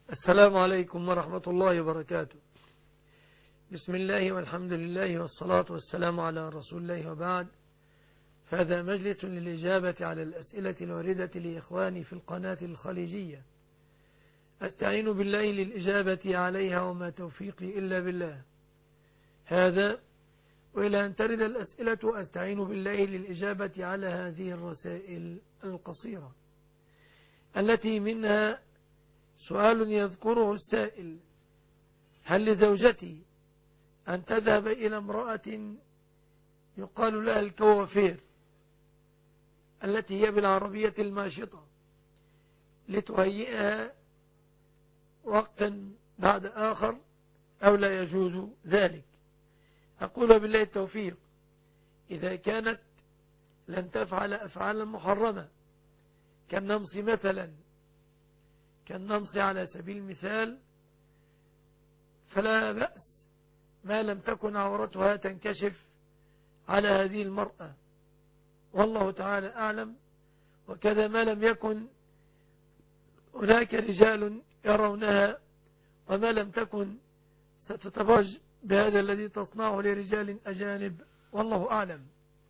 السلام عليكم ورحمة الله وبركاته. بسم الله والحمد لله والصلاة والسلام على رسول الله وبعد. فهذا مجلس للإجابة على الأسئلة الواردة لإخواني في القناة الخليجية. أستعين بالله للإجابة عليها وما توفيقي إلا بالله. هذا وإلى أن ترد الأسئلة أستعين بالله للإجابة على هذه الرسائل القصيرة التي منها سؤال يذكره السائل: هل لزوجتي أن تذهب إلى امرأة يقال لها الكوافير التي هي بالعربية الماشطة لتهيئها وقتا بعد آخر أو لا يجوز ذلك؟ أقول بالله التوفيق. إذا كانت لن تفعل أفعالا محرمة كالنمص مثلا، كالنمص على سبيل المثال، فلا بأس ما لم تكن عورتها تنكشف على هذه المرأة، والله تعالى أعلم. وكذا ما لم يكن هناك رجال يرونها، وما لم تكن ستتبرج بهذا الذي تصنعه لرجال أجانب، والله أعلم.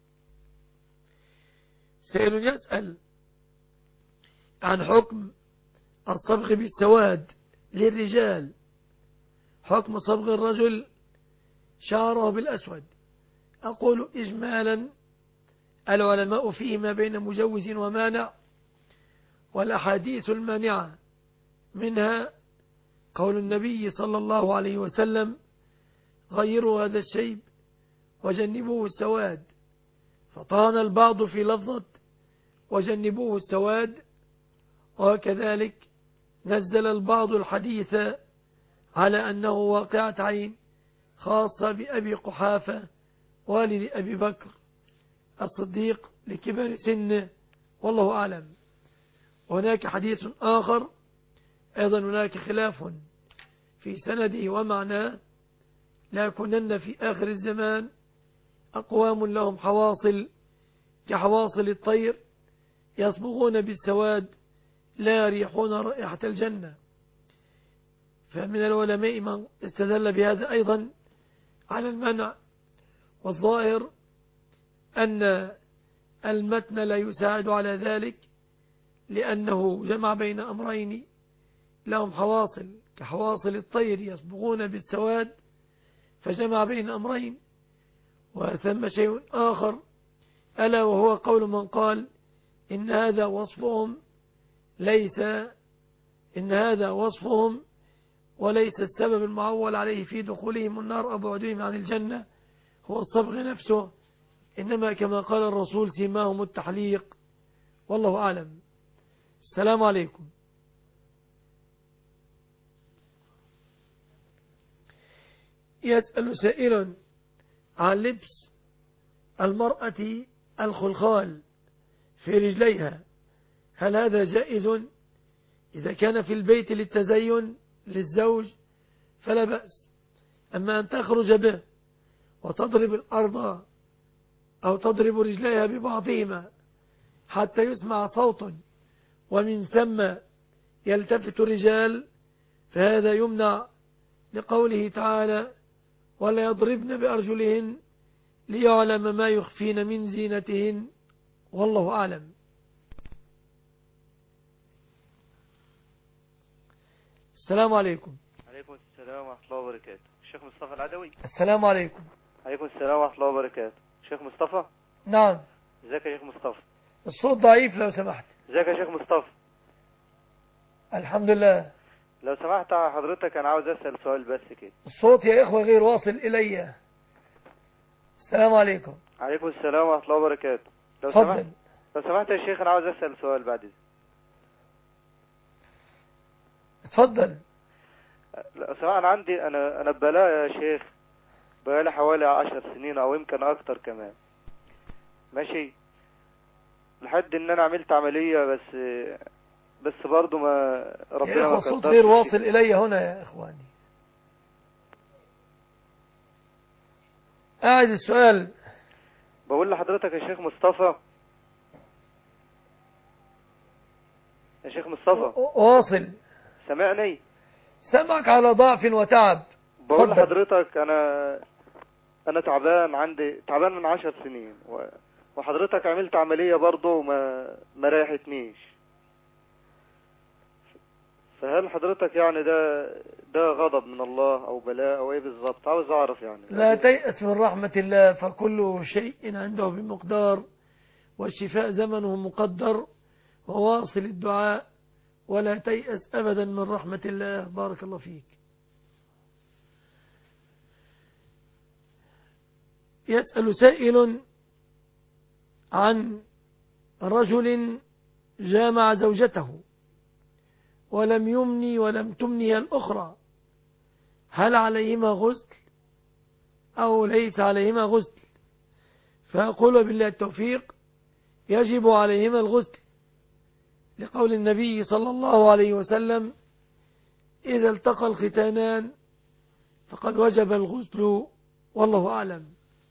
سائل يسأل عن حكم الصبغ بالسواد للرجال، حكم صبغ الرجل شعره بالأسود. أقول إجمالا: العلماء فيه ما بين مجوز ومانع، والأحاديث المانعة منها قول النبي صلى الله عليه وسلم: غيروا هذا الشيب وجنبوه السواد. فطعن البعض في لفظة وجنبوه السواد، وكذلك نزل البعض الحديث على أنه واقعة عين خاصة بأبي قحافة والد أبي بكر الصديق لكبر سنه، والله أعلم. وهناك حديث آخر أيضا هناك خلاف في سنده ومعناه: لا يكونن في آخر الزمان أقوام لهم حواصل كحواصل الطير يصبغون بالسواد لا يريحون رائحة الجنة. فمن العلماء من استدل بهذا أيضا على المنع، والظاهر أن المتن لا يساعد على ذلك، لأنه جمع بين أمرين لهم حواصل كحواصل الطير يصبغون بالسواد، فجمع بين أمرين. وثم شيء آخر ألا وهو قول من قال إن هذا وصفهم وليس السبب المعول عليه في دخولهم النار أو بعدهم عن الجنة هو الصبغ نفسه، إنما كما قال الرسول سيماهم التحليق، والله أعلم. السلام عليكم. يسأل سائل عن لبس المرأة الخلخال في رجليها، هل هذا جائز؟ إذا كان في البيت للتزين للزوج فلا بأس، أما أن تخرج به وتضرب الأرض أو تضرب رجليها ببعضهما حتى يسمع صوت ومن ثم يلتفت الرجال، فهذا يمنع لقوله تعالى: ولا يضربن بأرجلهن ليعلم ما يخفين من زينتهن، والله أعلم. السلام عليكم. عليكم السلام ورحمة الله وبركاته. الشيخ مصطفى العدوي. السلام عليكم. عليكم السلام ورحمة الله وبركاته. الشيخ مصطفى. نعم. ازيك يا شيخ مصطفى؟ الصوت ضعيف لو سمحت. ازيك يا شيخ مصطفى؟ الحمد لله. لو سمحت حضرتك أنا عاوز أسأل سؤال بس كده. الصوت يا إخوة غير واصل إلي. السلام عليكم. عليكم السلام ورحمة الله وبركاته. لو سمحت يا شيخ أنا عاوز أسأل سؤال بعد إذنك. اتفضل. لو سمحت أنا ببلاء يا شيخ، بقالي حوالي 10 سنين أو يمكن أكتر كمان، ماشي، لحد إن أنا عملت عملية بس برضو ما ربنا ما الصوت غير واصل إلي هنا يا إخواني. أعد السؤال. بقول لحضرتك يا شيخ مصطفى، يا شيخ مصطفى واصل. سمعني؟ سمعك على ضعف وتعب. بقول اتفضل. لحضرتك انا تعبان من 10 سنين، وحضرتك عملت عملية برضه وما ريحتنيش. فهل حضرتك يعني ده غضب من الله او بلاء او ايه بالظبط؟ عاوز اعرف يعني. لا تيأس من رحمة الله، فكل شيء عنده بمقدار، والشفاء زمنه مقدر، وواصل الدعاء ولا تيأس أبدا من رحمة الله. بارك الله فيك. يسأل سائل عن رجل جامع زوجته ولم يمني ولم تمني الأخرى، هل عليهما غسل أو ليس عليهما غسل؟ فأقول بالله التوفيق يجب عليهما الغسل، لقول النبي صلى الله عليه وسلم: إذا التقى الختانان فقد وجب الغسل، والله أعلم.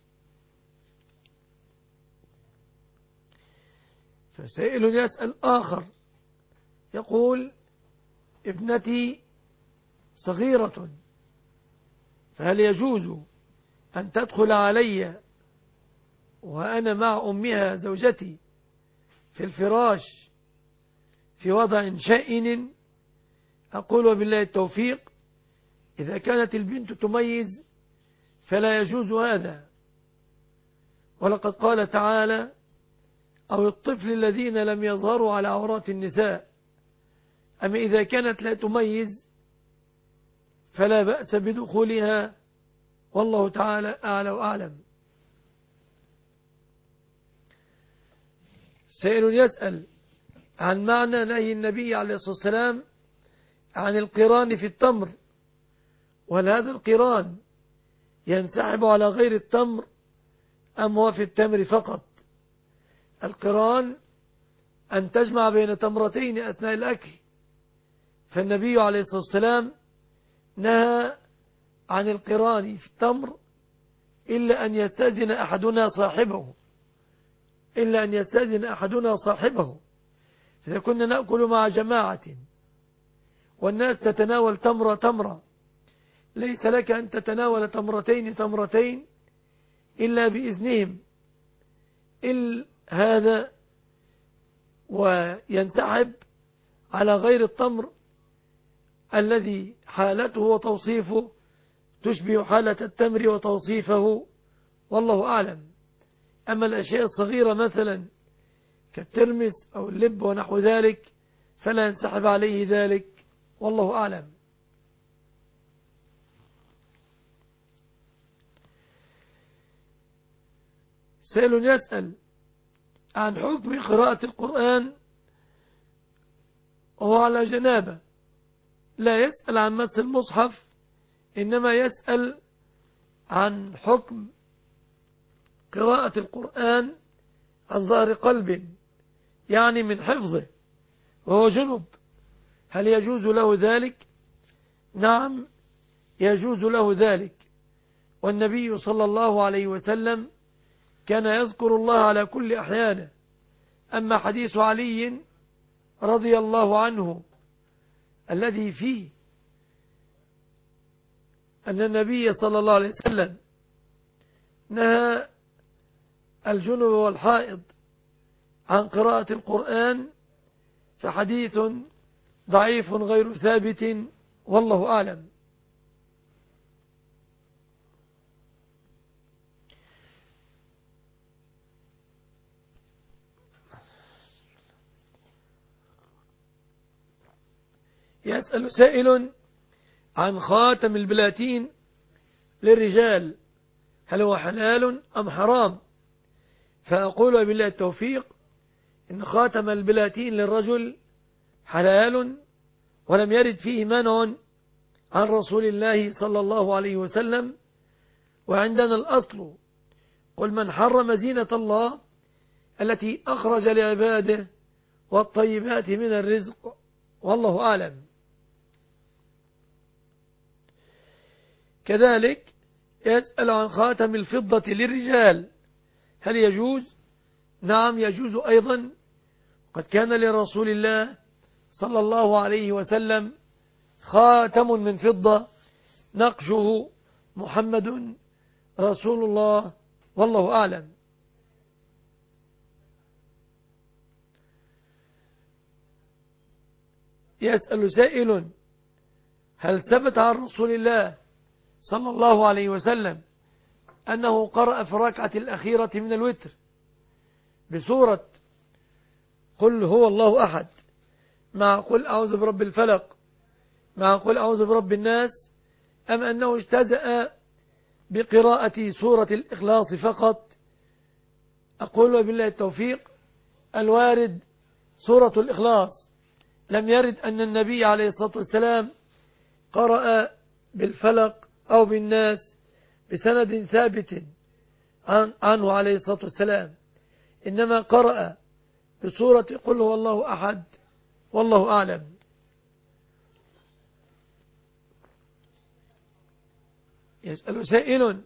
فسائل يسأل آخر يقول: ابنتي صغيرة، فهل يجوز أن تدخل علي وأنا مع أمها زوجتي في الفراش في وضع شائن؟ أقول وبالله التوفيق إذا كانت البنت تميز فلا يجوز هذا، ولقد قال تعالى: أو الطفل الذين لم يظهروا على عورات النساء. أما إذا كانت لا تميز فلا بأس بدخولها، والله تعالى أعلى وأعلم. سائل يسأل عن معنى نهي النبي عليه الصلاة والسلام عن القران في التمر، وهل هذا القران ينسحب على غير التمر أم هو في التمر فقط؟ القران أن تجمع بين تمرتين أثناء الأكل، فالنبي عليه الصلاة والسلام نهى عن القران في التمر إلا أن يستأذن أحدنا صاحبه، إذا كنا نأكل مع جماعة والناس تتناول تمرة ليس لك أن تتناول تمرتين إلا بإذنهم هذا، وينسحب على غير التمر الذي حالته وتوصيفه تشبه حالة التمر وتوصيفه، والله أعلم. أما الأشياء الصغيرة مثلا كالترمس أو اللب ونحو ذلك فلا ينسحب عليه ذلك، والله أعلم. سائل يسأل عن حكم قراءة القرآن وهو على جنابة، لا يسأل عن مس المصحف، إنما يسأل عن حكم قراءة القرآن عن ظهر قلب، يعني من حفظه وهو جنب، هل يجوز له ذلك؟ نعم يجوز له ذلك، والنبي صلى الله عليه وسلم كان يذكر الله على كل أحيانه. أما حديث علي رضي الله عنه الذي فيه أن النبي صلى الله عليه وسلم نهى الجنب والحائض عن قراءة القرآن فحديث ضعيف غير ثابت، والله أعلم. يسأل سائل عن خاتم البلاتين للرجال، هل هو حلال أم حرام؟ فأقول بالله التوفيق إن خاتم البلاتين للرجل حلال، ولم يرد فيه منع عن رسول الله صلى الله عليه وسلم. وعندنا الأصل: قل من حرم زينة الله التي أخرج لعباده والطيبات من الرزق، والله أعلم. كذلك يسأل عن خاتم الفضة للرجال، هل يجوز؟ نعم يجوز أيضا، قد كان لرسول الله صلى الله عليه وسلم خاتم من فضة نقشه محمد رسول الله والله أعلم. يسأل سائل: هل ثبت عن رسول الله صلى الله عليه وسلم أنه قرأ في الركعة الأخيرة من الوتر بسورة قل هو الله أحد مع قل أعوذ برب الفلق مع قل أعوذ برب الناس، أم أنه اجتزأ بقراءة سورة الإخلاص فقط؟ أقول وبالله التوفيق، الوارد سورة الإخلاص، لم يرد أن النبي عليه الصلاة والسلام قرأ بالفلق أو بالناس بسند ثابت عنه عليه الصلاة والسلام، إنما قرأ بسورة قل هو الله أحد والله أعلم. يسأل سائل: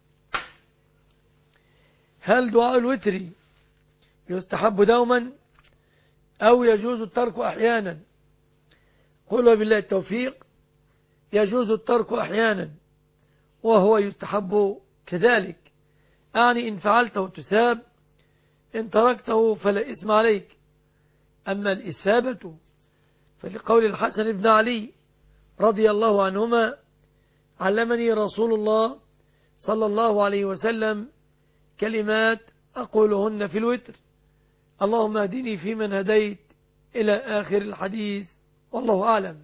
هل دعاء الوتر يستحب دوما أو يجوز الترك أحيانا؟ قل وبالله التوفيق، يجوز الترك أحيانا وهو يستحب كذلك، أعني إن فعلته تثاب، إن تركته فلا إثم عليك. أما الإثابة فلقول الحسن بن علي رضي الله عنهما: علمني رسول الله صلى الله عليه وسلم كلمات أقولهن في الوتر: اللهم اهدني فيمن هديت إلى آخر الحديث والله أعلم.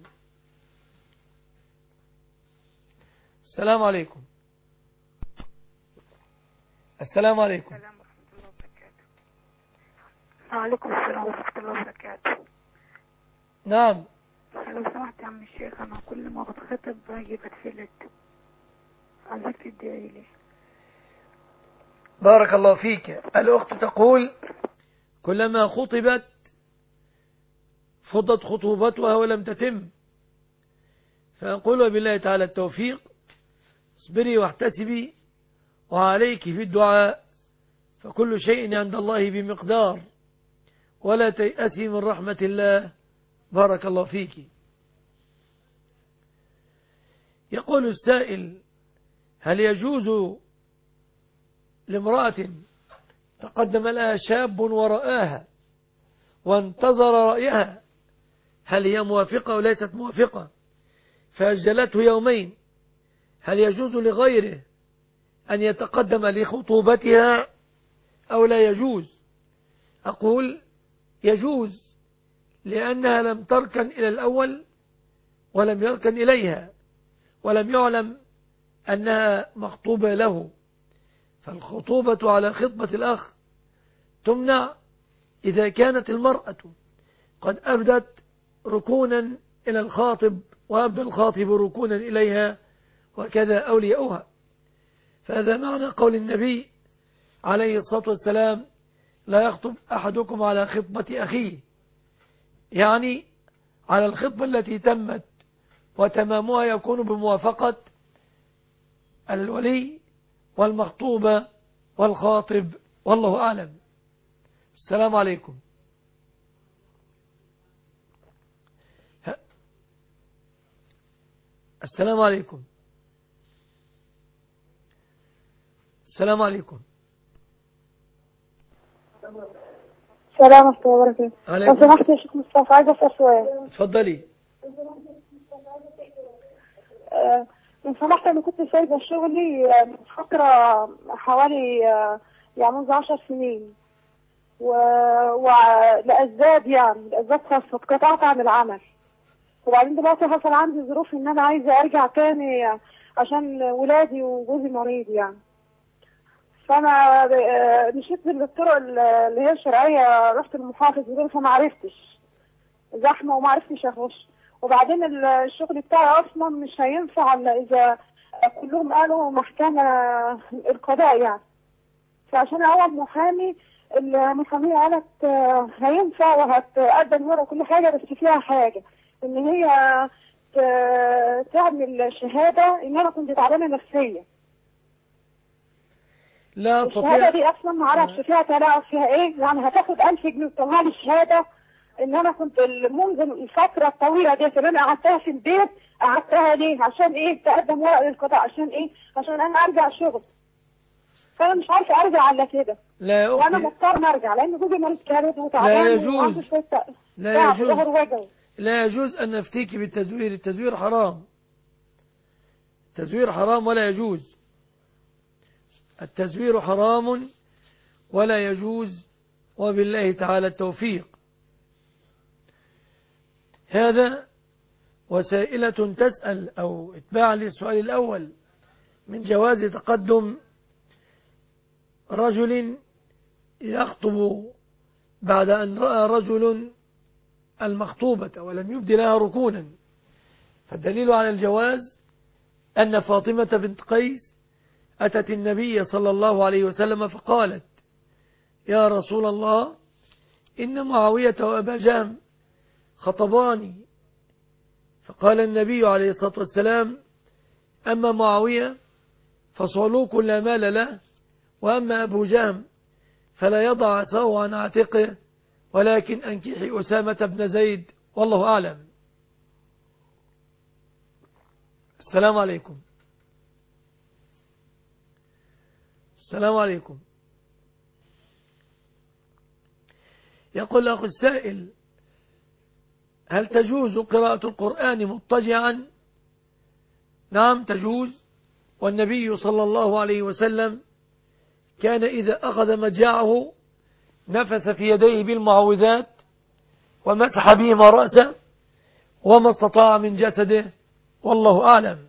السلام عليكم. السلام عليكم. وعليكم السلام ورحمة الله وبركاته. نعم. لو سمحت يا عم الشيخ، أنا كل ما بتخطب باجي بتفلت، عايزك تدعي لي. بارك الله فيك. الأخت تقول: كلما خطبت فضت خطوبتها ولم تتم، فأقول بالله تعالى التوفيق: اصبري واحتسبي وعليك في الدعاء، فكل شيء عند الله بمقدار، ولا تيأسي من رحمة الله. بارك الله فيك. يقول السائل: هل يجوز لامرأة تقدم لها شاب ورآها وانتظر رأيها، هل هي موافقة أو ليست موافقة، فأجلته يومين، هل يجوز لغيره أن يتقدم لخطوبتها أو لا يجوز؟ أقول: يجوز، لأنها لم تركن إلى الأول ولم يركن إليها ولم يعلم أنها مخطوبة له، فالخطوبة على خطبة الأخ تمنع إذا كانت المرأة قد أبدت ركونا إلى الخاطب وأبدى الخاطب ركونا إليها، وكذا أولياؤها. فهذا معنى قول النبي عليه الصلاة والسلام: لا يخطب أحدكم على خطبة أخيه، يعني على الخطبة التي تمت وتمامها يكون بموافقة الولي والمخطوبة والخاطب والله أعلم. السلام عليكم. السلام عليكم. السلام عليكم. السلام ورحمة الله وبركاته. عليكم. لو سمحت يا شيخ مصطفى، عايزة أسأل سؤال. اتفضلي. لو سمحت، أنا كنت سايبة شغلي من فترة حوالي يعني منذ 10 سنين، ولأسباب لأسباب خاصة اتقطعت عن العمل، وبعدين دلوقتي حصل عندي ظروف إن أنا عايزة أرجع تاني عشان ولادي وجوزي مريض يعني. فأنا مشيت بالطرق اللي هي الشرعية، رحت المحافظ وكده فما عرفتش، زحمة وما عرفتش أخش، وبعدين الشغل بتاعي أصلا مش هينفع إلا إذا كلهم قالوا محكمة القضاء يعني. فعشان أول محامي، المحامية قالت هينفع وهتقدم ورا كل حاجة، بس فيها حاجة إن هي تعمل شهادة إن أنا كنت تعبانة نفسيا. لا الشهادة دي أصلا ما عرفش فيها تلاعب فيها إيه، يعني هتاخد 1000 جنيه وتطلع لي شهادة إن أنا كنت منذ الفترة الطويلة دي اللي أنا قعدتها في البيت قعدتها ليه؟ عشان ايه؟ تقدم ورق للقضاء عشان ايه؟ عشان انا ارجع شغل. فانا مش عارفه ارجع على كده. لا يا وانا أختي، مضطر ارجع لان جوزي مريض كبد لا وتعبان يجوز، وعنده شويه لا تعب يجوز، وظهر وجعه. لا يجوز أن نفتيك بالتزوير. التزوير حرام، التزوير حرام ولا يجوز. التزوير حرام ولا يجوز، وبالله تعالى التوفيق. هذا وسائلة تسأل أو اتباعا للسؤال الأول من جواز تقدم رجل يخطب بعد أن رأى رجل المخطوبة ولم يبدي لها ركونا. فالدليل على الجواز أن فاطمة بنت قيس أتت النبي صلى الله عليه وسلم فقالت: يا رسول الله، إن معاوية وأبا جهم خطباني. فقال النبي عليه الصلاة والسلام: أما معاوية فصعلوك لا مال له، وأما أبو جهم فلا يضع عصاه عن عاتقه، ولكن أنكحي أسامة بن زيد، والله أعلم. السلام عليكم. السلام عليكم. يقول أخو السائل: هل تجوز قراءة القرآن مضطجعا؟ نعم تجوز، والنبي صلى الله عليه وسلم كان إذا أخذ مجاعه نفث في يديه بالمعوذات ومسح بهما رأسه وما استطاع من جسده، والله أعلم.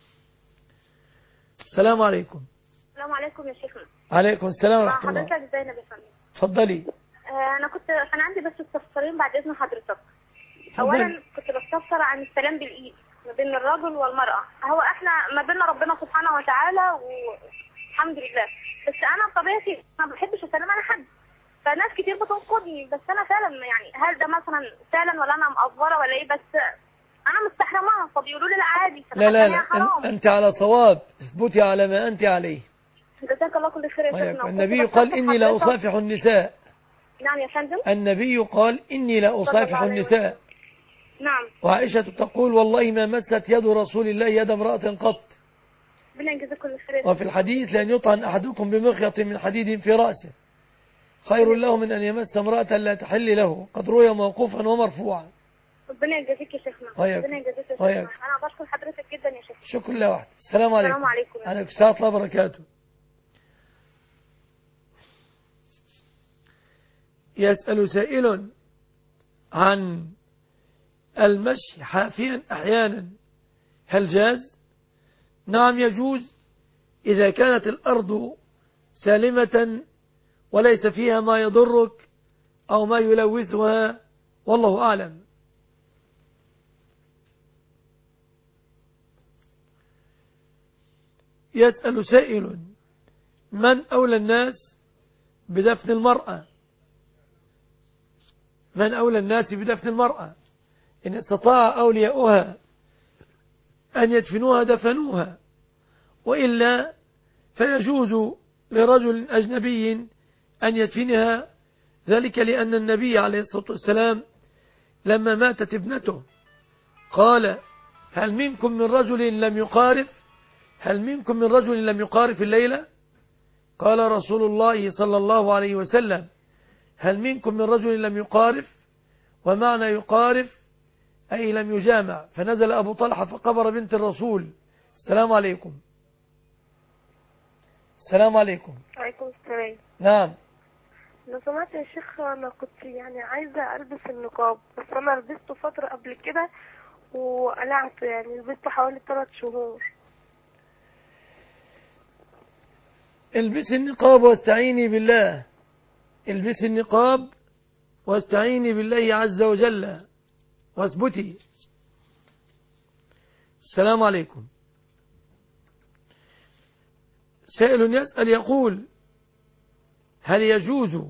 السلام عليكم. السلام عليكم يا شيخنا. عليكم السلام ورحمة الله. حضرتك زينب يا فندم. تفضلي. انا كان عندي بس استفسارين بعد اذن حضرتك. اولا كنت بستفسر عن السلام بالايد ما بين الرجل والمرأة. هو احنا ما بيننا ربنا سبحانه وتعالى والحمد لله، بس انا بطبيعتي ما بحبش اسلم على حد، فناس كتير بتنقضني، بس انا فعلا يعني هل ده مثلا فعلا ولا انا مأفورة ولا ايه؟ بس انا مستحرماها، فبيقولوا لي لا عادي. لا لا لا، أنت على صواب، اثبتي على ما أنت عليه. جزاك الله كل خير يا شيخنا. النبي قال: إني لا أصافح النساء. نعم يا فندم. النبي قال: إني لا أصافح النساء. نعم. وعائشة تقول: والله ما مست يد رسول الله يد امرأة قط. ربنا يجزاك كل خير. وفي الحديث: لأن يطعن أحدكم بمخيط من حديد في رأسه خير له من أن يمس امرأة لا تحل له. قد روي موقوفا ومرفوعا. ربنا يجزيك يا شيخنا. ربنا يجزيك يا شيخنا. أنا بشكر حضرتك جدا يا شيخ. شكرا لله وحده. السلام عليكم. السلام عليكم. عليكم السلام ورحمة الله وبركاته. يسأل سائل عن المشي حافيا أحيانا، هل جاز؟ نعم يجوز، إذا كانت الأرض سالمة وليس فيها ما يضرك أو ما يلوثها، والله أعلم. يسأل سائل: من أولى الناس بدفن المرأة؟ من أولى الناس بدفن المرأة؟ إن استطاع أولياؤها أن يدفنوها دفنوها، وإلا فيجوز لرجل أجنبي أن يدفنها، ذلك لأن النبي عليه الصلاة والسلام لما ماتت ابنته قال: هل منكم من رجل لم يقارف؟ هل منكم من رجل لم يقارف الليلة؟ قال رسول الله صلى الله عليه وسلم: هل منكم من رجل لم يقارف؟ ومعنى يقارف أي لم يجامع. فنزل أبو طلحة فقبر بنت الرسول. السلام عليكم. السلام عليكم. وعليكم السلام. نعم. لو سمعت يا شيخ، أنا كنت يعني عايزة ألبس النقاب، بس أنا لبسته فترة قبل كده وقلعته، يعني لبسته حوالي 3 شهور. البسي النقاب واستعيني بالله، البسي النقاب واستعيني بالله عز وجل واثبتي. السلام عليكم. سائل يسأل يقول: هل يجوز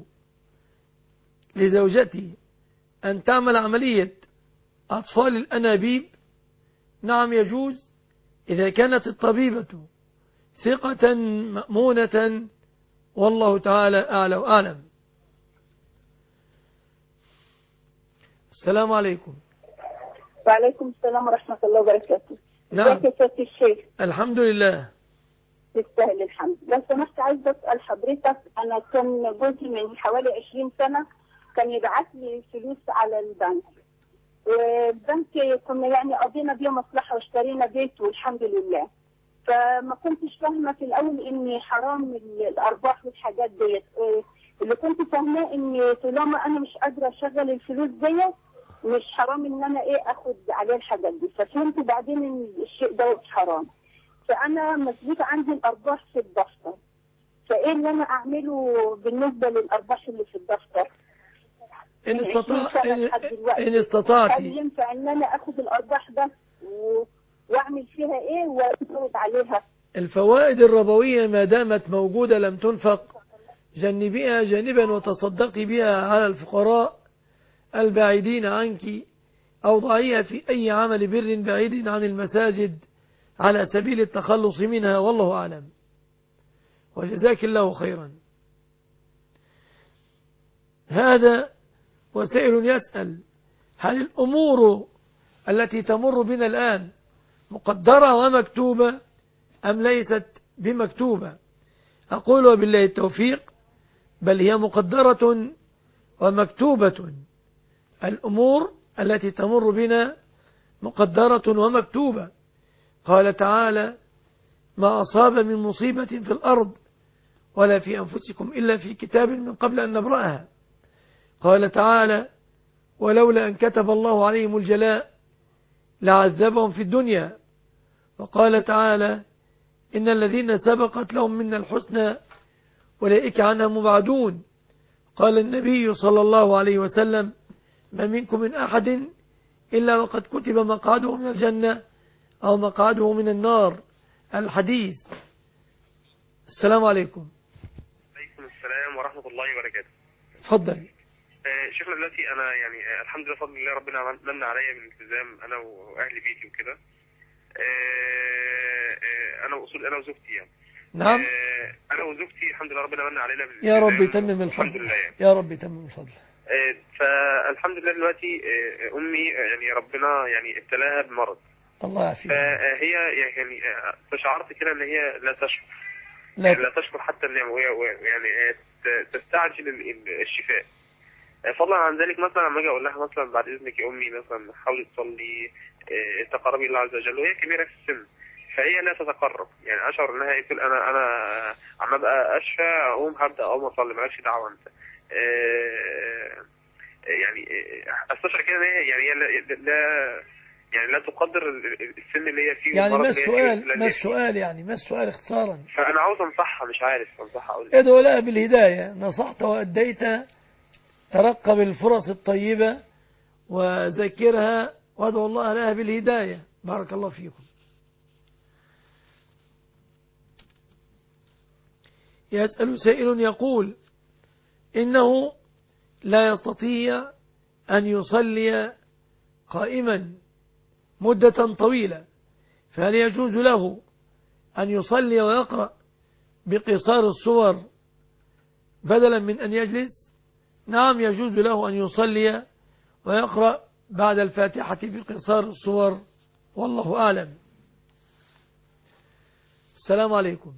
لزوجتي أن تعمل عملية أطفال الأنابيب؟ نعم يجوز، إذا كانت الطبيبة ثقة مأمونة، والله تعالى أعلى وأعلم. السلام عليكم. وعليكم السلام ورحمة الله وبركاته. نعم. ازيك يا سيادة الشيخ؟ الحمد لله. تستاهل الحمد. لو سمحت عايزة أسأل حضرتك، أنا كان جوزي من حوالي 20 سنة كان يبعت لي فلوس على البنك، والبنك كنا يعني قضينا بيه مصلحة واشترينا بيت والحمد لله. فما كنتش فاهمة في الأول إن حرام الأرباح والحاجات ديت. اللي كنت فاهماه إن طالما أنا مش قادرة أشغل الفلوس ديت مش حرام إن أنا آخد عليه الحاجات دي. ففهمت بعدين إن الشيء دوت حرام. فأنا مسؤولة عندي الأرباح في الدفتر، فإيه اللي أنا أعمله بالنسبة للأرباح اللي في الدفتر؟ إن استطعت هل ينفع إن أنا أخد الأرباح بس وأعمل فيها إيه وأزود عليها؟ الفوائد الربوية ما دامت موجودة لم تنفق، جنبيها جانبا وتصدقي بها على الفقراء البعيدين عنك، أو ضعيها في أي عمل بر بعيد عن المساجد على سبيل التخلص منها، والله أعلم، وجزاك الله خيرا. هذا وسائل يسأل: هل الأمور التي تمر بنا الآن مقدرة ومكتوبة أم ليست بمكتوبة؟ أقول وبالله التوفيق، بل هي مقدرة ومكتوبة. الأمور التي تمر بنا مقدرة ومكتوبة. قال تعالى: ما أصاب من مصيبة في الأرض ولا في أنفسكم إلا في كتاب من قبل أن نبرأها. قال تعالى: ولولا أن كتب الله عليهم الجلاء لعذبهم في الدنيا. وقال تعالى: إن الذين سبقت لهم منا الحسنى أولئك عنها مبعدون. قال النبي صلى الله عليه وسلم: ما منكم من أحد إلا وقد كتب مقعده من الجنة أو مقعده من النار. الحديث. السلام عليكم. عليكم السلام ورحمة الله وبركاته. تفضل. شيخنا دلوقتي أنا يعني الحمد لله بفضل الله ربنا من عليا بالالتزام أنا وأهل بيتي وكده. أنا وزوجتي يعني. نعم. أنا وزوجتي الحمد لله ربنا من علينا بالالتزام. يا رب يتمم الفضل. الحمد لله يعني. يا رب يتمم الفضل. فالحمد لله دلوقتي أمي يعني ربنا يعني ابتلاها بمرض. الله يعافيك. فهي يعني فشعرت كده ان هي لا تشكر حتى النعمة، وهي يعني تستعجل الشفاء. فضلا عن ذلك مثلا لما اجي اقول لها مثلا بعد اذنك يا امي مثلا حاولي تصلي تقربي الله عز وجل، وهي كبيره في السن فهي لا تتقرب. يعني اشعر انها تقول انا عم ابقى اشفى اقوم هبدا اقوم اصلي مالكش دعوه انت. يعني استشعر كده ان هي يعني لا تقدر السن اللي هي فيه. يعني ما السؤال اختصارا؟ فأنا عاوز أنصحها، مش عارف أنصحها أقول ادعو لها بالهداية. نصحت وأديت، ترقب الفرص الطيبة وذكرها وادعو الله لها بالهداية. بارك الله فيكم. يسأل سائل يقول: إنه لا يستطيع أن يصلي قائما مدة طويلة، فهل يجوز له أن يصلي ويقرأ بقصار الصور بدلا من أن يجلس؟ نعم، يجوز له أن يصلي ويقرأ بعد الفاتحة بقصار الصور، والله أعلم. السلام عليكم.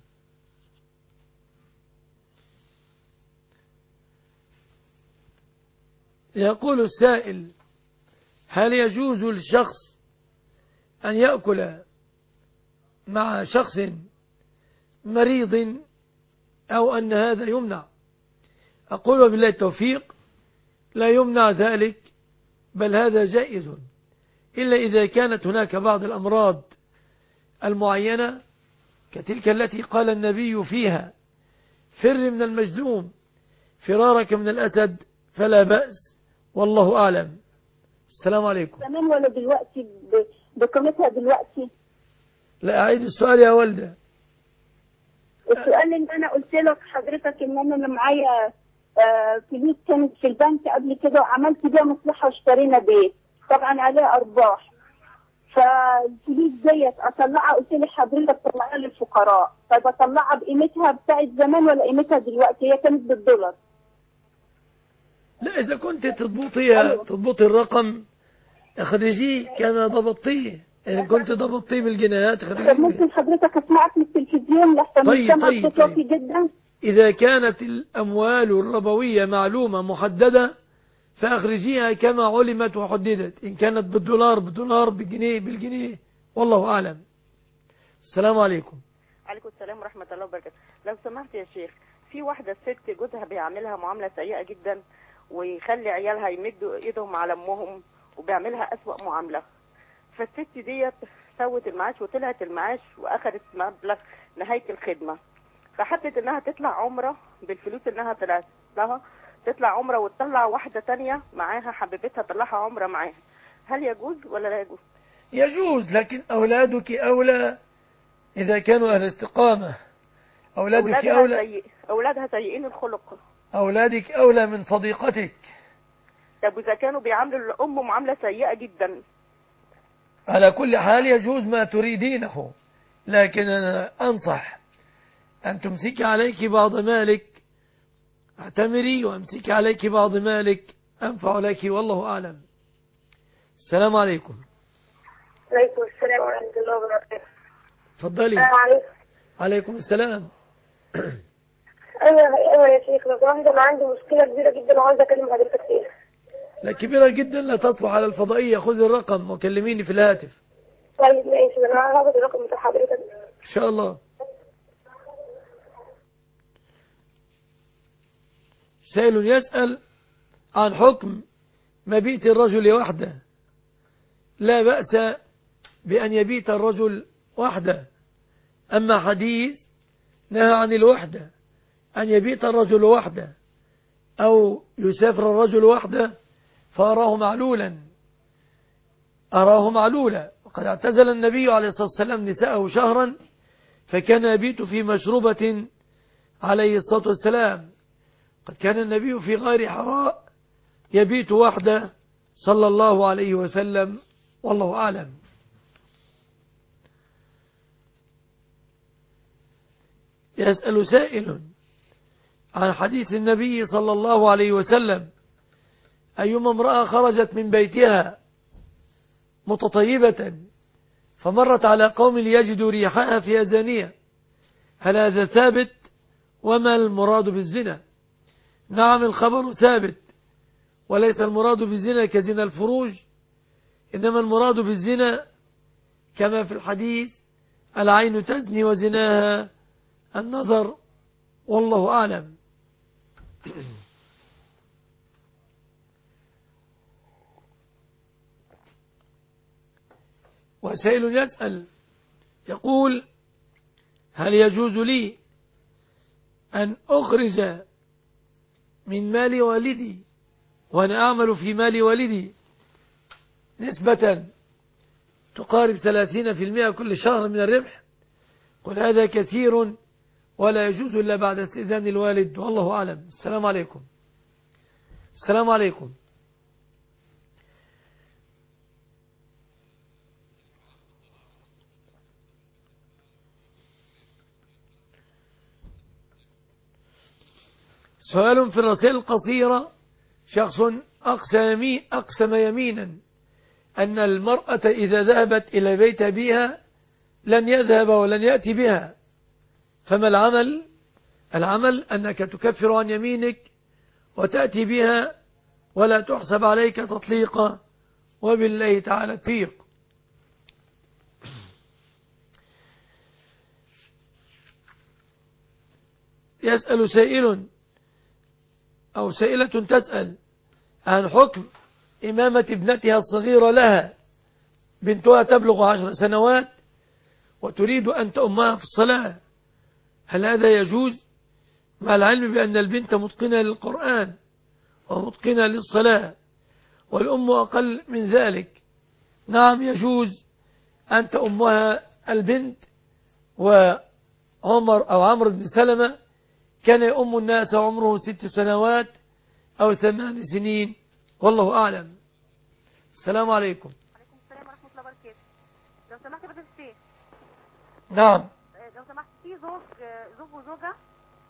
يقول السائل: هل يجوز للشخص أن يأكل مع شخص مريض أو أن هذا يمنع؟ أقول وبالله التوفيق: لا يمنع ذلك، بل هذا جائز، إلا إذا كانت هناك بعض الأمراض المعينة كتلك التي قال النبي فيها: فر من المجذوم فرارك من الأسد، فلا بأس، والله أعلم. السلام عليكم. تمام. ولا دلوقتي بقيمتها دلوقتي؟ لا، أعيد السؤال يا والدة. السؤال اللي أنا قلت لك حضرتك إن أنا معايا فلوس كانت في البنك قبل كده وعملت بيها مصلحة واشترينا بيت، طبعا عليه أرباح، فالفلوس ديت أطلعها، قلت لي حضرتك طلعها للفقراء، فبطلعها بقيمتها بتاعت زمان ولا قيمتها دلوقتي؟ هي كانت بالدولار. لا، إذا كنت تضبطي الرقم اخرجيه كما ضبطيه، إن كنت ضبطيه بالجنايات طب اخرجيه. ممكن حضرتك اسمعك من التلفزيون لحسن السمع بصوتي جدا؟ إذا كانت الأموال الربوية معلومة محددة فأخرجيها كما علمت وحددت، إن كانت بالدولار بالدولار، بالجنيه بالجنيه، والله أعلم. السلام عليكم. عليكم السلام ورحمة الله وبركاته. لو سمحت يا شيخ، في واحدة ست جوزها بيعملها معاملة سيئة جدا، ويخلي عيالها يمدوا ايدهم على امهم، وبيعملها أسوأ معاملة. فالست ديت سوت المعاش وطلعت المعاش واخدت مبلغ نهاية الخدمة، فحبت انها تطلع عمرة بالفلوس انها طلعت لها، تطلع عمرة وتطلع واحدة تانية معاها حبيبتها تطلعها عمرة معاها. هل يجوز ولا لا يجوز؟ يجوز، لكن أولادك أولى إذا كانوا أهل استقامة. أولادك أولى. أولادها سيئين الخلق. أولادك أولى من صديقتك. طب إذا كانوا بيعاملوا الأم معاملة سيئة جدا؟ على كل حال يجوز ما تريدينه، لكن أنا أنصح أن تمسك عليك بعض مالك، اعتمري وامسك عليك بعض مالك أنفع لك، والله أعلم. السلام عليكم. عليكم السلام ورحمة الله وبركاته. تفضلي. السلام عليكم. عليكم السلام. أيوة يا شيخ، لو سمحت أنا عندي مشكلة كبيرة جدا وعاوزة أكلم حضرتك فيها. لا كبيرة جدا، لا تصلح على الفضائية، خذ الرقم وكلميني في الهاتف. طيب ماشي، أنا هاخد الرقم بتاع حضرتك إن شاء الله. سائل يسأل عن حكم مبيت الرجل وحده. لا بأس بأن يبيت الرجل وحده، أما حديث نهى عن الوحدة، أن يبيت الرجل وحده أو يسافر الرجل وحده، فأراه معلولا. وقد اعتزل النبي عليه الصلاة والسلام نساءه شهرا، فكان يبيت في مشروبة عليه الصلاة والسلام. قد كان النبي في غار حراء يبيت وحده صلى الله عليه وسلم، والله أعلم. يسأل سائل عن حديث النبي صلى الله عليه وسلم: أيما امرأة خرجت من بيتها متطيبة فمرت على قوم ليجدوا ريحها في زانية، هل هذا ثابت؟ وما المراد بالزنا؟ نعم، الخبر ثابت، وليس المراد بالزنا كزنا الفروج، إنما المراد بالزنا كما في الحديث: العين تزني وزناها النظر، والله أعلم. وسائل يسأل يقول: هل يجوز لي أن أخرج من مال والدي وأنا أعمل في مال والدي نسبة تقارب 30% كل شهر من الربح؟ قل هذا كثير ولا يجوز إلا بعد استئذان الوالد، والله أعلم. السلام عليكم. السلام عليكم. سؤال في الرسائل القصيرة: شخص أقسم يمينا أن المرأة إذا ذهبت إلى بيت أبيها لن يذهب ولن يأتي بها، فما العمل؟ العمل أنك تكفر عن يمينك وتأتي بها ولا تحسب عليك تطليقا، وبالله تعالى التوفيق. يسأل سائل أو سائلة تسأل عن حكم إمامة ابنتها الصغيرة لها، بنتها تبلغ 10 سنوات وتريد أن تؤمها في الصلاة، هل هذا يجوز؟ مع العلم بأن البنت متقنة للقرآن ومتقنة للصلاة والأم أقل من ذلك. نعم يجوز أن تؤمها البنت. وعمر أو عمرو بن سلمة كان يؤم الناس عمره 6 سنوات أو 8 سنين، والله أعلم. السلام عليكم. عليكم السلام ورحمة الله وبركاته. لو سمحت بدل الشيخ. نعم. لو سمحت، في زوج وزوجة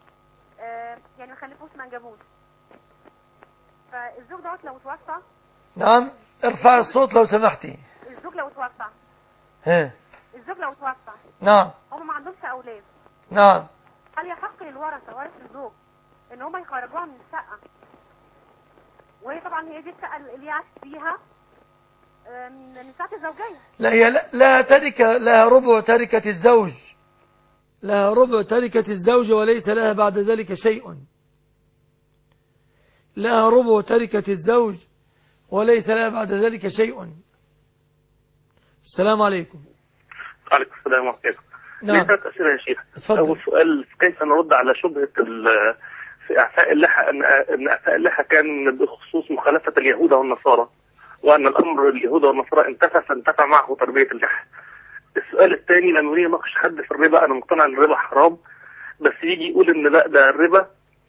يعني ما خلفوش ما انجبوش، فالزوج دوت لو توفى نعم، ارفع الصوت لو سمحتي. الزوج لو توفى. الزوج لو توفى. نعم. هم ما عندهمش اولاد. نعم. هل يحق للورثه ورث الزوج ان هم يخرجوها من الشقه؟ وهي طبعا هي دي الشقه اللي عاش فيها من ساعه الزوجيه. لا، هي لا تركه، لها ربع تركه الزوج، لها ربع تركه الزوج وليس لها بعد ذلك شيء. لها ربع تركه الزوج وليس لها بعد ذلك شيء. السلام عليكم. وعليكم السلام ورحمة الله. نعم. ثلاث أسئلة يا شيخ. اتفضل. أول سؤال، كيف نرد على شبهة في إعفاء اللحى أن إعفاء اللحى كان بخصوص مخالفة اليهود والنصارى، وأن الأمر اليهود والنصارى انتفى فانتفى معه تربية اللحى. السؤال الثاني، لما نيجي نناقش حد في الربا، أنا مقتنع أن الربا حرام، بس يجي يقول إن لا ده الربا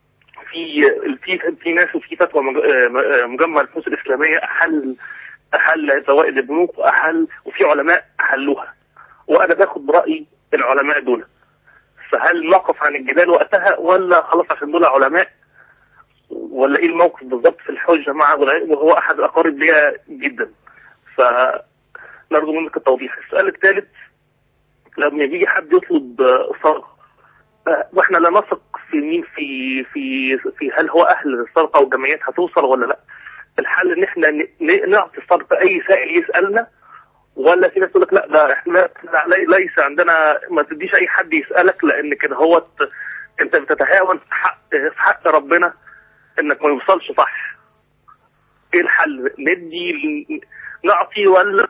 في ناس وفي فتوى مجمع الفلوس الإسلامية أحل زوائد البنوك وفي علماء أحلوها، وأنا باخد برأي العلماء دول. فهل نقف عن الجدال وقتها ولا خلاص عشان دول علماء، ولا إيه الموقف بالضبط في الحجة مع وهو أحد الأقارب ليا جدا؟ فنرجو منك التوضيح. السؤال الثالث، لما يجي حد يطلب صرف واحنا لا نثق في مين في هل هو اهل السرقه والجمعيات هتوصل ولا لا، الحل ان احنا نعطي السرقه اي سائل يسالنا، ولا في ناس تقول لك لا ده احنا ليس عندنا، ما تديش اي حد يسالك لان كده هو انت بتتهاون في حق ربنا انك ما يوصلش صح. ايه الحل؟ نعطي ولا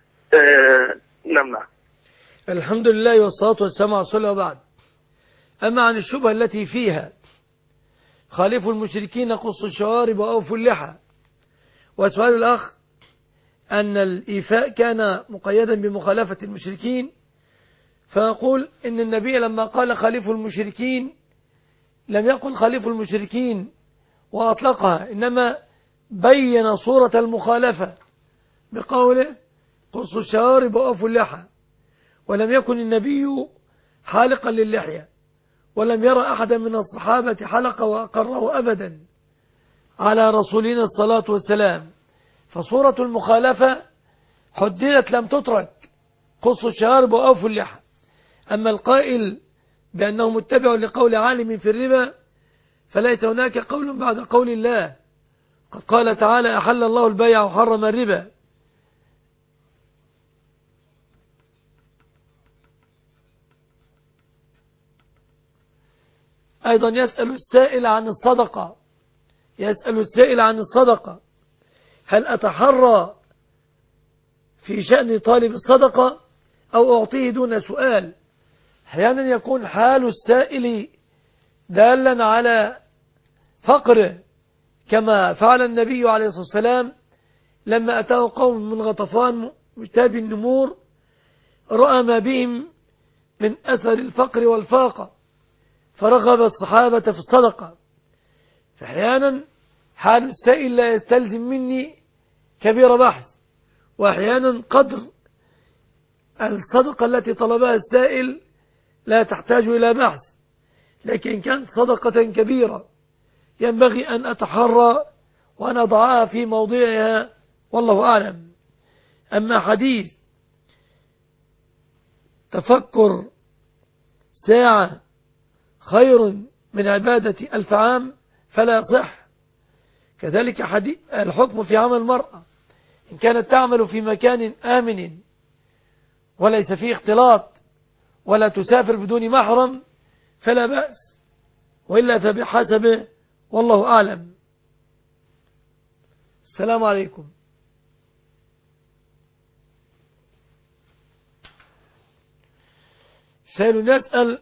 نمنع؟ الحمد لله والصلاه والسلام على رسول الله وبعد. أما عن الشبهة التي فيها خالفوا المشركين قصوا الشوارب وأوفوا اللحى، وسؤال الأخ أن الإيفاء كان مقيدا بمخالفة المشركين، فأقول إن النبي لما قال خالفوا المشركين لم يقل خالفوا المشركين وأطلقها، إنما بين صورة المخالفة بقوله قصوا الشوارب وأوفوا اللحى، ولم يكن النبي حالقا للحية، ولم يرى أحدا من الصحابة حلق وأقره أبدا على رسولنا الصلاة والسلام. فصورة المخالفة حددت لم تترك، قصوا الشوارب وأوفوا اللحى. أما القائل بأنه متبع لقول عالم في الربا فليس هناك قول بعد قول الله، قد قال تعالى أحل الله البيع وحرم الربا. أيضا يسأل السائل عن الصدقة، هل أتحرى في شأن طالب الصدقة أو أعطيه دون سؤال؟ أحيانا يكون حال السائل دالا على فقره، كما فعل النبي عليه الصلاة والسلام لما أتاه قوم من غطفان مجتاب النمور رأى ما بهم من أثر الفقر والفاقة فرغب الصحابة في الصدقة. فأحيانا حال السائل لا يستلزم مني كبير بحث، وأحيانا قدر الصدقة التي طلبها السائل لا تحتاج إلى بحث، لكن كانت صدقة كبيرة ينبغي أن أتحرى وأن أضعها في موضعها، والله أعلم. أما حديث تفكر ساعة خير من عبادة 1000 عام فلا يصح. كذلك الحكم في عمل المرأة إن كانت تعمل في مكان آمن وليس فيه اختلاط ولا تسافر بدون محرم فلا بأس، وإلا فبحسبه، والله أعلم. السلام عليكم. سائل يسأل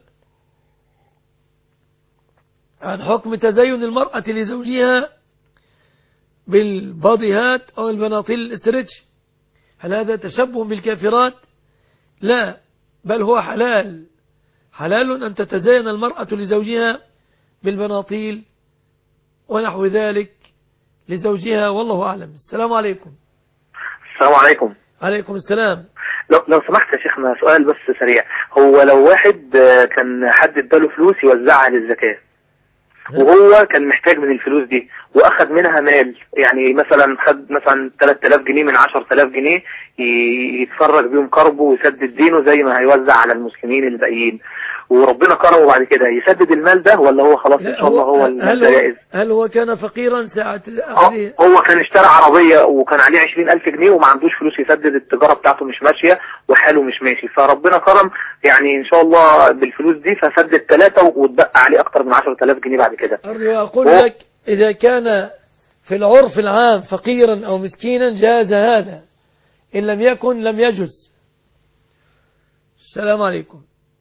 عن حكم تزين المرأة لزوجها بالباضيهات أو البناطيل الاسترتش، هل هذا تشبه بالكافرات؟ لا، بل هو حلال أن تتزين المرأة لزوجها بالبناطيل ونحو ذلك لزوجها، والله أعلم. السلام عليكم. السلام عليكم. عليكم السلام. لو سمحت يا شيخنا سؤال بس سريع، هو لو واحد كان حد اداله فلوس يوزعها للزكاة، وهو كان محتاج من الفلوس دي واخد منها مال، يعني مثلا خد مثلا 3000 جنيه من 10000 جنيه يتفرج بيهم كربه ويسدد دينه زي ما هيوزع على المسلمين الباقيين، وربنا كرمه بعد كده يسدد المال ده، ولا هو خلاص ان شاء الله هو المال ده جائز؟ هل هو كان فقيرا ساعة هو كان اشترى عربية وكان عليه 20,000 جنيه وما عندوش فلوس يسدد، التجارة بتاعته مش ماشية وحاله مش ماشي، فربنا كرم يعني ان شاء الله بالفلوس دي فسدد 3 واتبقى عليه اكتر من 10,000 جنيه بعد كده. أقول لك إذا كان في العرف العام فقيرا أو مسكينا جاز هذا، إن لم يكن لم يجز. السلام عليكم.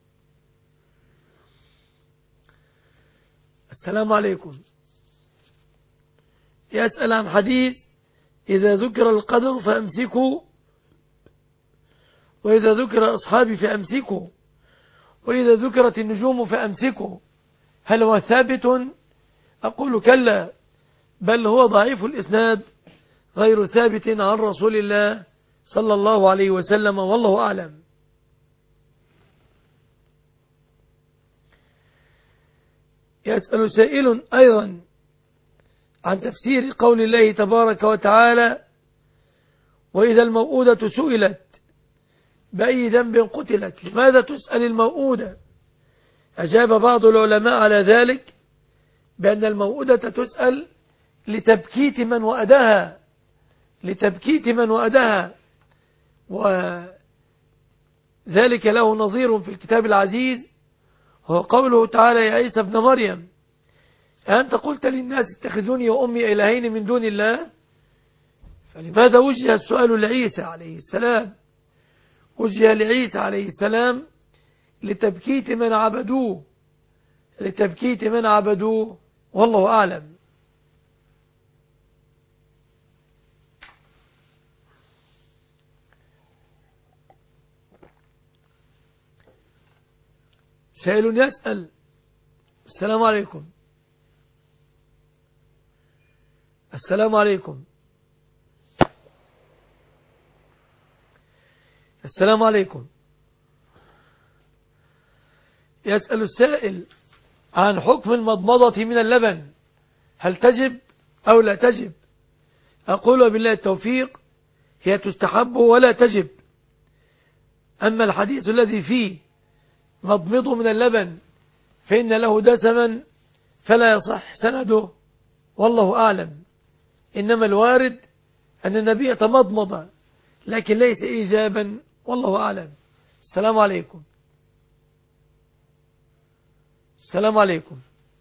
السلام عليكم. يسأل عن حديث إذا ذكر القدر فأمسكوا، وإذا ذكر أصحابي فأمسكوا، وإذا ذكرت النجوم فأمسكوا، هل هو ثابت؟ أقول كلا، بل هو ضعيف الإسناد غير ثابت عن رسول الله صلى الله عليه وسلم، والله أعلم. يسأل سائل أيضا عن تفسير قول الله تبارك وتعالى وإذا الموءودة سئلت بأي ذنب قتلت لماذا تسأل الموءودة؟ أجاب بعض العلماء على ذلك بأن الموءودة تسأل لتبكيت من وأدها، لتبكيت من وأدها، وذلك له نظير في الكتاب العزيز، هو قوله تعالى يا عيسى ابن مريم أنت قلت للناس اتخذوني وأمي إلهين من دون الله؟ فلماذا وجه السؤال لعيسى عليه السلام؟ وجه لعيسى عليه السلام لتبكيت من عبدوه، لتبكيت من عبدوه، والله أعلم. سائل يسأل السلام عليكم. السلام عليكم. السلام عليكم. يسأل السائل عن حكم المضمضة من اللبن، هل تجب أو لا تجب؟ أقول بالله التوفيق هي تستحب ولا تجب. أما الحديث الذي فيه مضمض من اللبن فإن له دسما فلا يصح سنده، والله أعلم. إنما الوارد أن النبي تمضمض لكن ليس إيجابا، والله أعلم. السلام عليكم. السلام عليكم.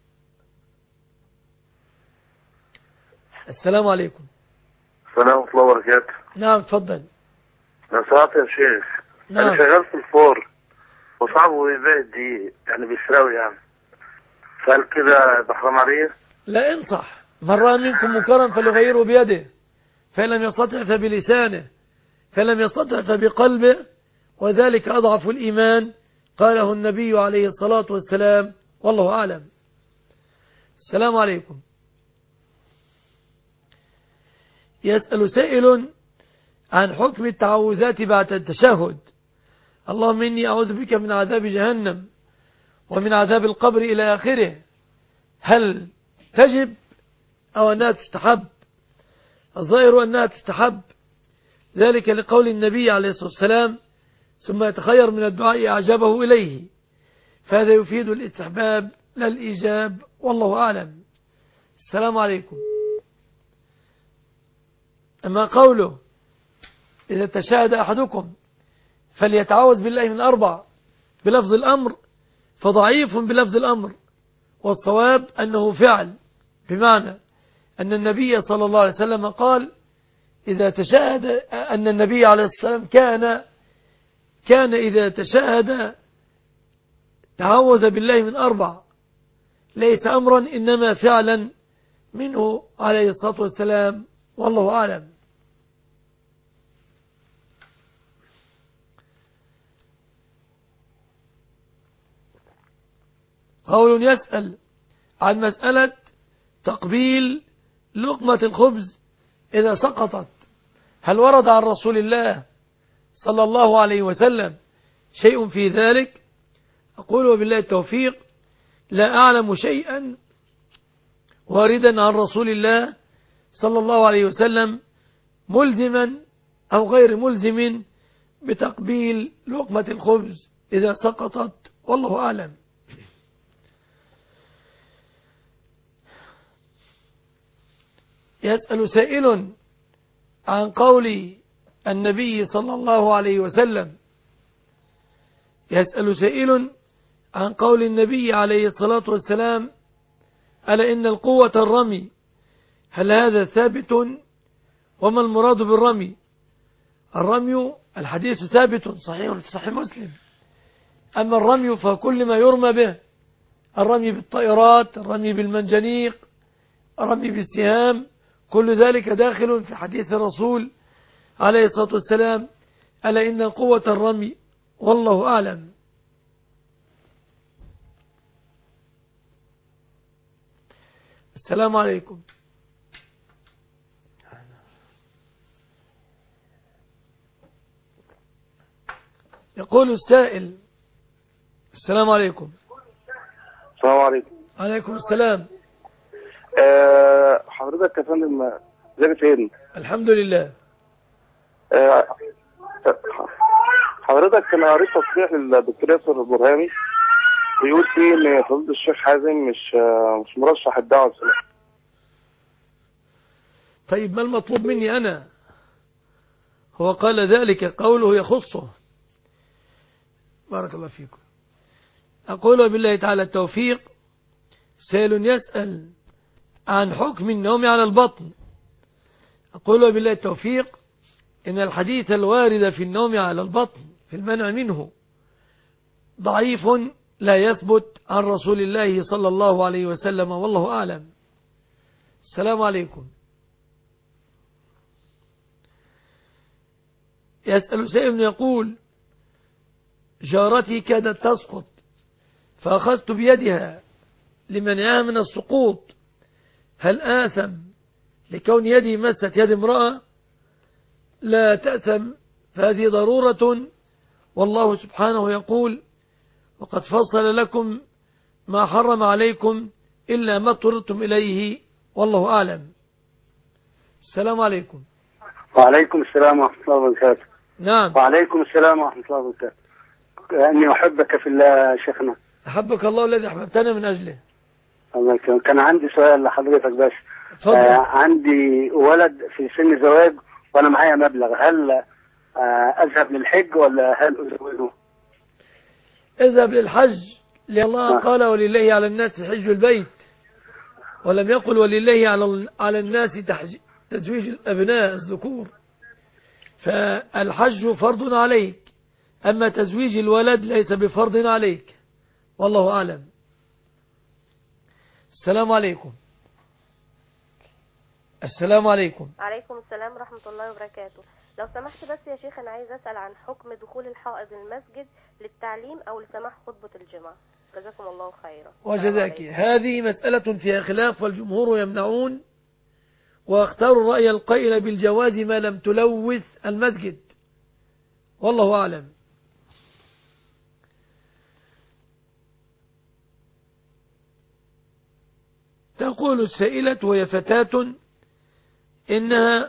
السلام عليكم. السلام ورحمة الله وبركاته. نعم تفضل. لو سمحت يا شيخ. نعم. أنا شغال في الفور وصعبه يبيع الدقيق يعني بيسراوي يعني، فهل كده بحرام عليه؟ لا، انصح من رأى منكم منكرا فليغيره بيده، فإن لم يستطع فبلسانه، فإن لم يستطع فبقلبه، وذلك أضعف الإيمان، قاله النبي عليه الصلاة والسلام، والله أعلم. السلام عليكم. يسأل سائل عن حكم التعوذات بعد التشهد، اللهم إني أعوذ بك من عذاب جهنم ومن عذاب القبر إلى آخره، هل تجب أو أنها تستحب؟ الظاهر أنها تستحب، ذلك لقول النبي عليه الصلاة والسلام ثم يتخير من الدعاء أعجبه إليه، فهذا يفيد الاستحباب لا الإيجاب، والله أعلم. السلام عليكم. أما قوله إذا تشاهد أحدكم فليتعوذ بالله من 4 بلفظ الأمر فضعيف بلفظ الأمر، والصواب أنه فعل، بمعنى أن النبي صلى الله عليه وسلم قال إذا تشاهد، أن النبي عليه الصلاة والسلام كان إذا تشاهد تعوذ بالله من 4، ليس أمرا إنما فعلا منه عليه الصلاة والسلام، والله أعلم. قول يسأل عن مسألة تقبيل لقمة الخبز إذا سقطت، هل ورد عن رسول الله صلى الله عليه وسلم شيء في ذلك؟ أقول وبالله التوفيق لا أعلم شيئا واردا عن رسول الله صلى الله عليه وسلم ملزما أو غير ملزم بتقبيل لقمة الخبز إذا سقطت، والله أعلم. يسأل سائل عن قول النبي صلى الله عليه وسلم، يسأل سائل عن قول النبي عليه الصلاة والسلام: ألا إن القوة الرمي، هل هذا ثابت؟ وما المراد بالرمي؟ الرمي الحديث ثابت صحيح في صحيح مسلم، أما الرمي فكل ما يرمى به، الرمي بالطائرات، الرمي بالمنجنيق، الرمي بالسهام، كل ذلك داخل في حديث الرسول عليه الصلاة والسلام: ألا إن قوة الرمي، والله أعلم. السلام عليكم. يقول السائل: السلام عليكم. السلام عليكم. عليكم السلام. حضرتك يا فندم ازيك يا سيدنا؟ الحمد لله. حضرتك انا قريت تصريح للدكتور ياسر البرهامي بيقول فيه ان فضيلة الشيخ حازم مش مرشح الدعوة السلفية. طيب ما المطلوب مني أنا؟ هو قال ذلك، قوله يخصه. بارك الله فيكم. أقول بالله تعالى التوفيق. سائل يسأل عن حكم النوم على البطن. أقول بالله التوفيق إن الحديث الوارد في النوم على البطن في المنع منه ضعيف لا يثبت عن رسول الله صلى الله عليه وسلم، والله أعلم. السلام عليكم. يسأل سائل يقول: جارتي كادت تسقط فأخذت بيدها لمنعها من السقوط، هل آثم لكون يدي مست يد امرأة؟ لا تأثم، فهذه ضرورة، والله سبحانه يقول: وقد فصل لكم ما حرم عليكم إلا ما اضطررتم إليه، والله أعلم. السلام عليكم. وعليكم السلام ورحمة الله وبركاته. نعم. وعليكم السلام ورحمة الله وبركاته. أني أحبك في الله شيخنا. أحبك الله الذي أحببتنا من أجله. كان عندي سؤال لحضرتك بس. عندي ولد في سن زواج وأنا معايا مبلغ، هل أذهب للحج ولا هل أزوجه؟ اذهب للحج، لأن الله قال: ولله على الناس حج البيت، ولم يقل ولله على الناس تزويج الأبناء الذكور. فالحج فرض عليك، أما تزويج الولد ليس بفرض عليك، والله أعلم. السلام عليكم. السلام عليكم. عليكم السلام ورحمة الله وبركاته. لو سمحت بس يا شيخ، أنا عايز أسأل عن حكم دخول الحائض المسجد للتعليم أو لسماع خطبة الجمعة. جزاكم الله خيرا. وجزاك. هذه مسألة فيها خلاف، والجمهور يمنعون، واختاروا الرأي القائل بالجواز ما لم تلوث المسجد، والله أعلم. تقول السائلة وهي فتاة إنها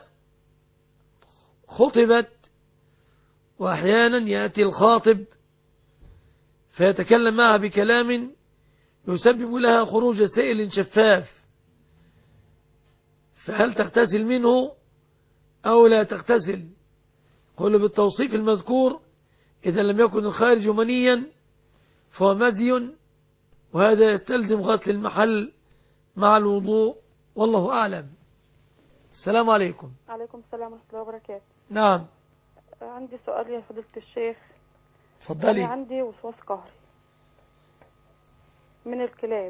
خطبت، وأحيانا يأتي الخاطب فيتكلم معها بكلام يسبب لها خروج سائل شفاف، فهل تغتسل منه أو لا تغتسل؟ قل بالتوصيف المذكور: إذا لم يكن الخارج منيا فهو مذي، وهذا يستلزم غسل المحل مع الوضوء، والله أعلم. السلام عليكم. عليكم السلام ورحمة الله وبركاته. نعم. عندي سؤال يا فضيلة الشيخ. تفضلي. أنا عندي وسواس قهري من الكلاب،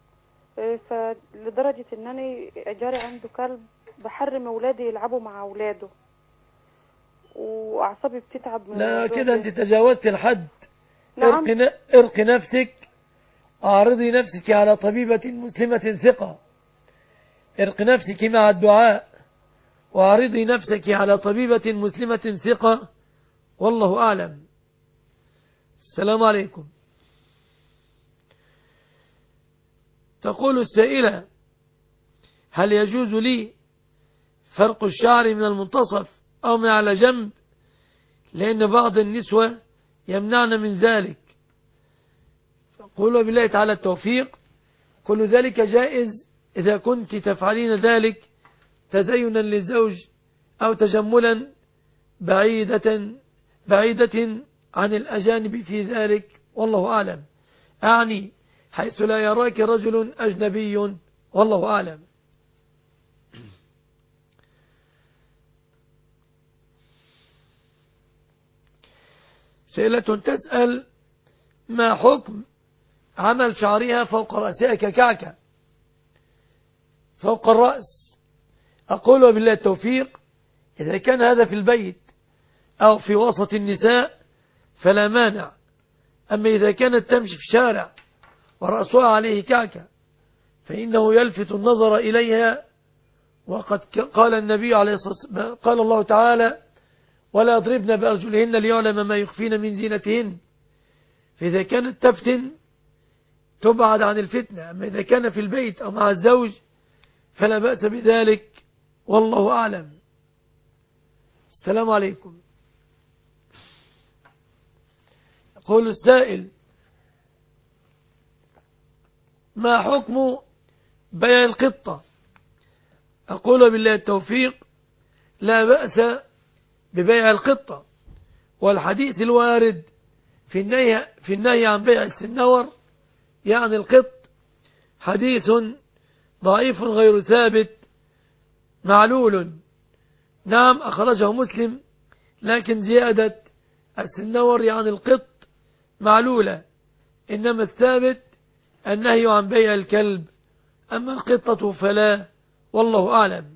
فلدرجة إن أنا جاري عنده كلب بحرم أولادي يلعبوا مع أولاده، وأعصابي بتتعب من لا كده أنت تجاوزت الحد. نعم. ارقي نفسك، أعرضي نفسك على طبيبة مسلمة ثقة، ارقي نفسك مع الدعاء، وأعرضي نفسك على طبيبة مسلمة ثقة، والله أعلم. السلام عليكم. تقول السائلة: هل يجوز لي فرق الشعر من المنتصف أو من على جنب؟ لأن بعض النسوة يمنعن من ذلك. قولوا بالله تعالى التوفيق. كل ذلك جائز إذا كنت تفعلين ذلك تزينا للزوج أو تجملا بعيدة عن الأجانب في ذلك، والله أعلم. أعني حيث لا يراك رجل أجنبي، والله أعلم. سائلة تسأل: ما حكم عمل شعرها فوق رأسها ككعكة فوق الرأس؟ أقول بالله التوفيق: إذا كان هذا في البيت أو في وسط النساء فلا مانع. أما إذا كانت تمشي في شارع ورأسها عليه كعكة فإنه يلفت النظر إليها. وقد قال النبي عليه الصلاة والسلام، قال الله تعالى: ولا يضربن بأرجلهن ليعلم ما يخفين من زينتهن. فإذا كانت تفتن تبعد عن الفتنة. أما إذا كان في البيت أو مع الزوج فلا بأس بذلك، والله أعلم. السلام عليكم. يقول السائل: ما حكم بيع القطة؟ أقول بالله التوفيق: لا بأس ببيع القطة. والحديث الوارد في النهي عن بيع السنور يعني القط حديث ضعيف غير ثابت معلول. نعم أخرجه مسلم، لكن زيادة السنور يعني القط معلولة. إنما الثابت النهي عن بيع الكلب، أما القطة فلا، والله أعلم.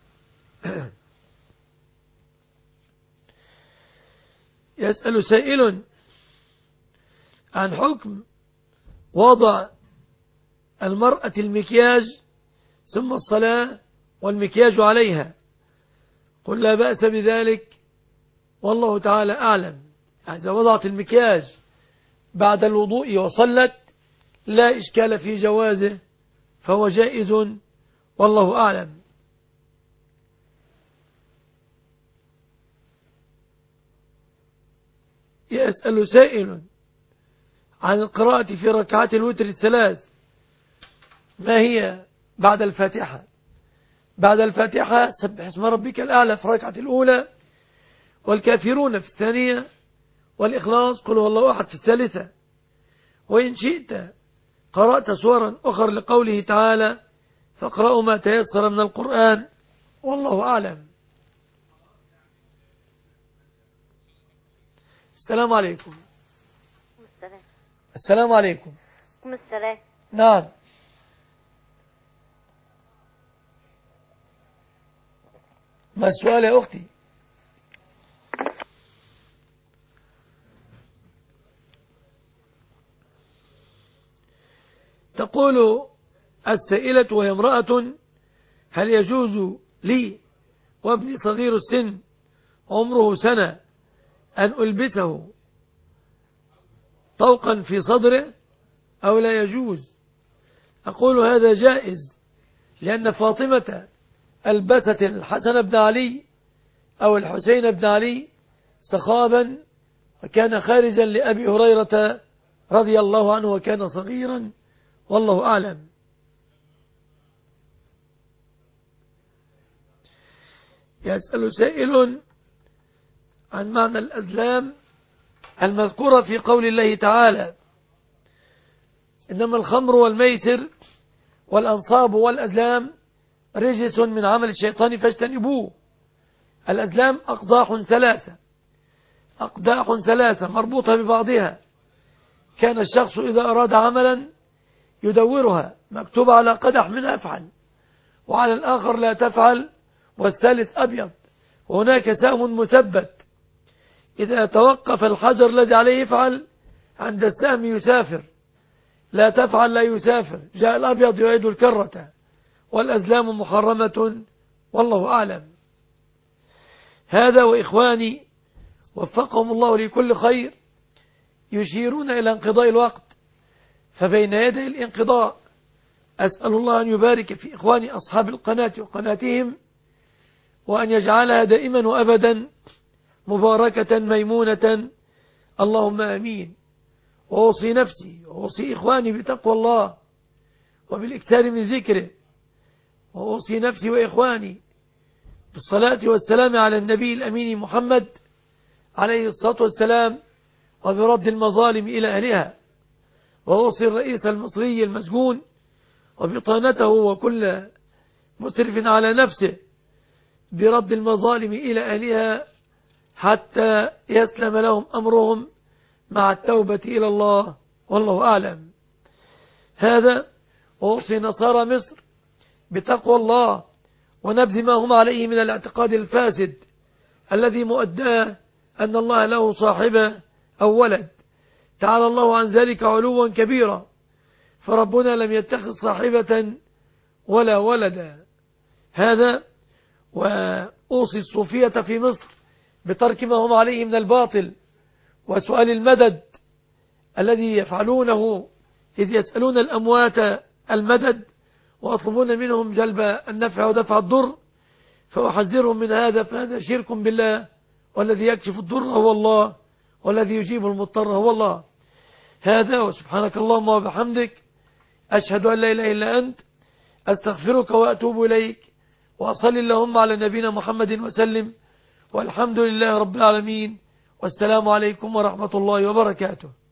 يسأل سائل عن حكم وضع المرأة المكياج ثم الصلاة والمكياج عليها. قل لا بأس بذلك، والله تعالى أعلم. إذا وضعت المكياج بعد الوضوء وصلت لا إشكال في جوازه، فهو جائز، والله أعلم. يسأل سائل عن القراءة في ركعات الوتر الثلاث، ما هي بعد الفاتحة؟ بعد الفاتحة سبح اسم ربك الأعلى في الركعة الأولى، والكافرون في الثانية، والإخلاص قل هو الله أحد في الثالثة. وإن شئت قرأت سورا أخرى لقوله تعالى: فاقرأوا ما تيسر من القرآن، والله أعلم. السلام عليكم. السلام عليكم. السلام. نعم. ما السؤال يا أختي؟ تقول السائلة وهي امرأة: هل يجوز لي وابني صغير السن عمره سنة أن ألبسه طوقا في صدره أو لا يجوز؟ أقول هذا جائز، لأن فاطمة ألبست الحسن بن علي أو الحسين بن علي سخابا، وكان خارجا لأبي هريرة رضي الله عنه وكان صغيرا، والله أعلم. يسأل سائل عن معنى الأزلام المذكورة في قول الله تعالى: إنما الخمر والميسر والأنصاب والأزلام رجس من عمل الشيطان فاجتنبوه. الأزلام أقداح ثلاثة مربوطة ببعضها، كان الشخص إذا أراد عملا يدورها مكتوب على قدح من أفعل، وعلى الآخر لا تفعل، والثالث أبيض، وهناك سهم مثبت، إذا توقف الحجر الذي عليه يفعل عند السهم يسافر، لا تفعل لا يسافر، جاء الأبيض يعيد الكرة. والأزلام محرمة، والله أعلم. هذا وإخواني وفقهم الله لكل خير يشيرون إلى انقضاء الوقت، فبين يدي الانقضاء أسأل الله أن يبارك في إخواني أصحاب القناة وقناتهم، وأن يجعلها دائما وأبدا مباركة ميمونة، اللهم آمين. وأوصي نفسي وأوصي إخواني بتقوى الله وبالإكثار من ذكره، وأوصي نفسي وإخواني بالصلاة والسلام على النبي الأمين محمد عليه الصلاة والسلام، وبرد المظالم إلى أهلها. وأوصي الرئيس المصري المسجون وبطانته وكل مسرف على نفسه برد المظالم إلى أهلها حتى يسلم لهم أمرهم مع التوبة إلى الله، والله أعلم. هذا وأوصي نصارى مصر بتقوى الله ونبذ ما هم عليه من الاعتقاد الفاسد الذي مؤداه أن الله له صاحبة أو ولد، تعالى الله عن ذلك علوا كبيرا، فربنا لم يتخذ صاحبة ولا ولدا. هذا وأوصي الصوفية في مصر بترك ما هم عليه من الباطل وسؤال المدد الذي يفعلونه، إذ يسألون الأموات المدد ويطلبون منهم جلب النفع ودفع الضر، فأحذرهم من هذا، فهذا شرك بالله، والذي يكشف الضر هو الله، والذي يجيب المضطر هو الله. هذا وسبحانك اللهم وبحمدك، أشهد أن لا إله إلا أنت، أستغفرك وأتوب إليك، وأصلي اللهم على نبينا محمد وسلم، والحمد لله رب العالمين، والسلام عليكم ورحمة الله وبركاته.